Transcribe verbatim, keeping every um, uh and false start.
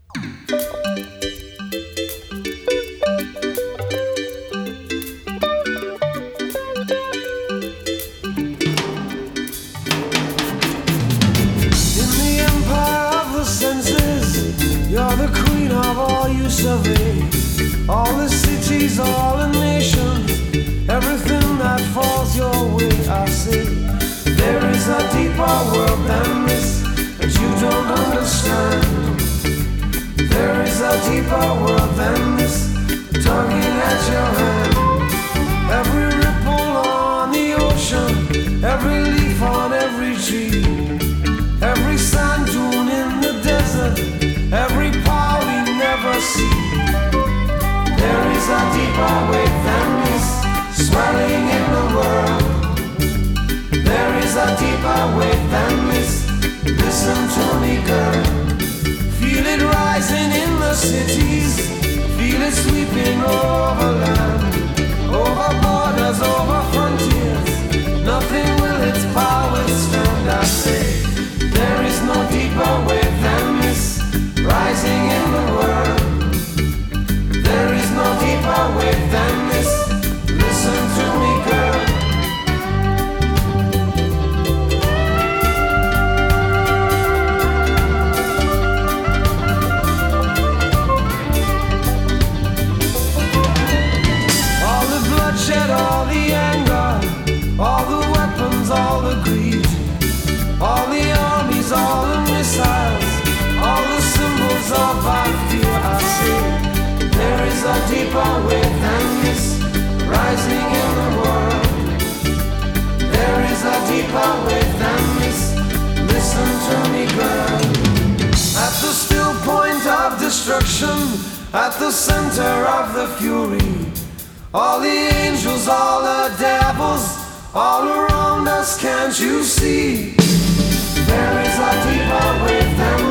You're the queen of all you survey. All the cities, all the nations, everything that falls your way. I say, there is a deeper world than this that you don't understand. There is a deeper world than this, tugging at your hand. Every ripple on the ocean, every leaf on every tree, every sand dune in the desert, every power we never see. There is a deeper wave than this, swelling in the world. There is a deeper wave than this. Listen to me, girl. Feel it rising in the cities, feel it sweeping over land, over borders, over frontiers. Nothing will its power stand. I say, there is no deeper wave than this, rising in the world. There is no deeper wave than this. Listen to me, girl. All the bloodshed, all the anger, all the weapons, all the greed, all the armies, all the missiles, all the symbols of our fear. I say, there is a deeper wave than this, rising in the world. There is a deeper wave than this. Listen to me, girl. At the still point of destruction, at the center of the fury, all the angels, all the devils, all around us, can't you see? There is a deeper wave than